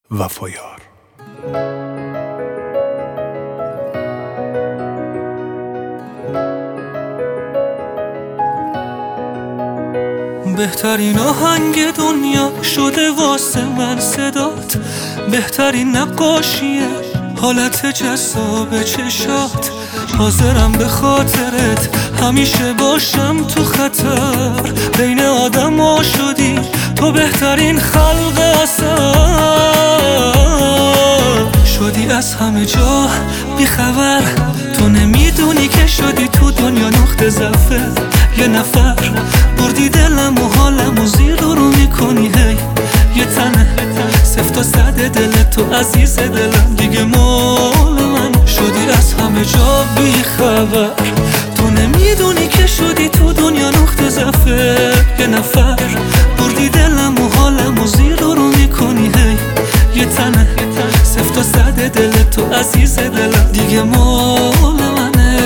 وفایار. بهترین آهنگ دنیا شده واسه من صدات، بهترین نقاشیه حالت جذاب چشات. حاضرم به خاطرت همیشه باشم تو خطر، بین آدم ها شدی تو بهترین خلق اثر. شدی از همه جا بیخبر، تو نمیدونی که شدی تو دنیا نقطه ضعف یه نفر. بردی دلم و حالم و زیر رو میکنی هی یه تنه سفت و سده دل تو عزیز دلم دیگه مال من. شدی از همه جا بیخبر، تو نمیدونی که شدی تو دنیا نقطه ضعف یه نفر. بردی دلم و حالم و زیر رو میکنی هی یه تنه سفت و سده دل تو عزیز دلم دیگه مال منه.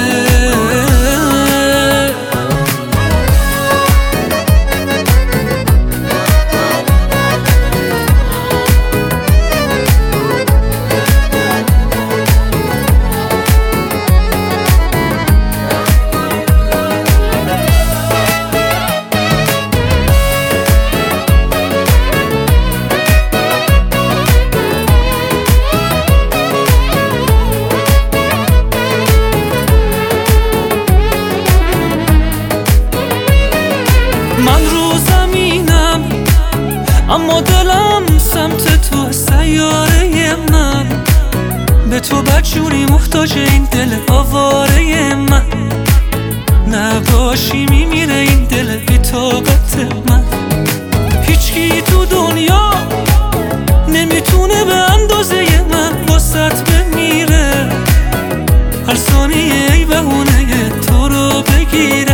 من رو زمینم اما دلم سمت تو، سیاره من به تو بدجوری محتاج این دل آواره من. نباشی میمیره این دل بی طاقت من. هیچکی تو دنیا نمیتونه به اندازه من واسط بمیره، هر ثانیه ای بهونه تو رو بگیره.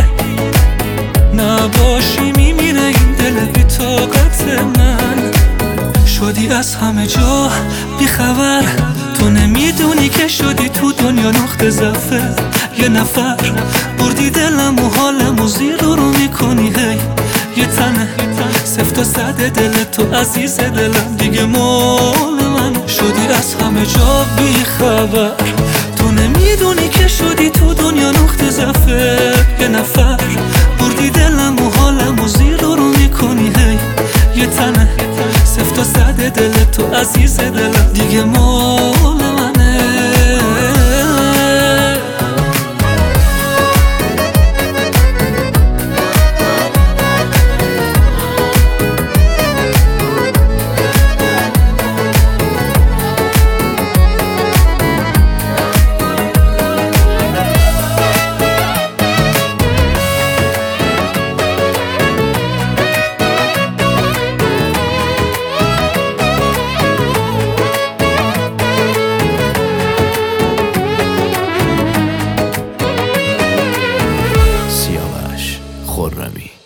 نباشی میمیره این دل بی طاقت من. شدی از همه جا بیخبر، تو نمیدونی که شدی تو دنیا نقطه ضعف یه نفر. بردی دلم و حالم و زیر رو میکنی هی یه تنه سفت و سده دل تو عزیز دلم دیگه مال من. شدی از همه جا بیخبر، تو نمیدونی که شدی تو دنیا نقطه ضعف یه نفر. بردی دلم و حالم و زیر رو میکنی هی یه تنه سفت و سده دل تو عزیز دلم دیگه مال منه. خرمی